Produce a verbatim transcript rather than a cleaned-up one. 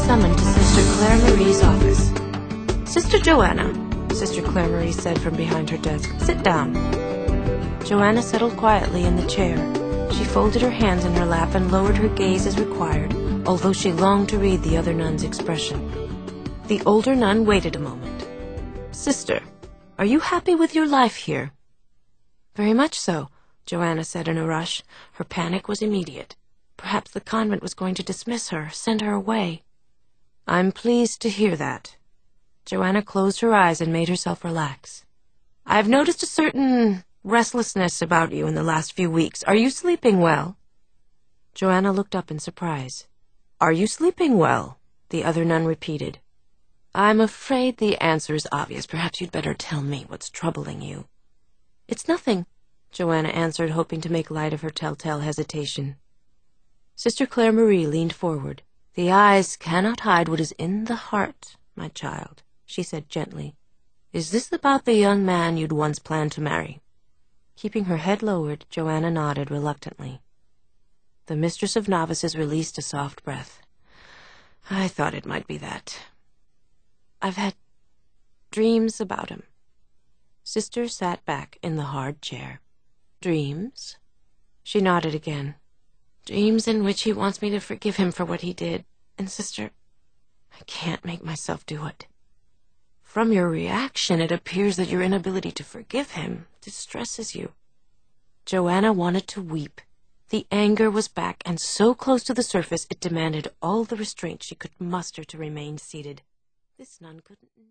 summoned to Sister Claire Marie's office. "Sister Joanna," Sister Claire Marie said from behind her desk, "sit down." Joanna settled quietly in the chair. She folded her hands in her lap and lowered her gaze as required, although she longed to read the other nun's expression. The older nun waited a moment. "Sister, are you happy with your life here?" "Very much so," Joanna said in a rush. Her panic was immediate. Perhaps the convent was going to dismiss her, send her away. "I'm pleased to hear that." Joanna closed her eyes and made herself relax. "I've noticed a certain restlessness about you in the last few weeks. Are you sleeping well?" Joanna looked up in surprise. "Are you sleeping well?" the other nun repeated. "I'm afraid the answer is obvious. Perhaps you'd better tell me what's troubling you." "It's nothing," Joanna answered, hoping to make light of her telltale hesitation. Sister Claire Marie leaned forward. "The eyes cannot hide what is in the heart, my child," she said gently. "Is this about the young man you'd once planned to marry?" Keeping her head lowered, Joanna nodded reluctantly. The mistress of novices released a soft breath. "I thought it might be that. I've had dreams about him." Sister sat back in the hard chair. "Dreams?" She nodded again. "Dreams in which he wants me to forgive him for what he did. And, sister, I can't make myself do it. From your reaction, it appears that your inability to forgive him distresses you." Joanna wanted to weep. The anger was back, and so close to the surface it demanded all the restraint she could muster to remain seated. This nun couldn't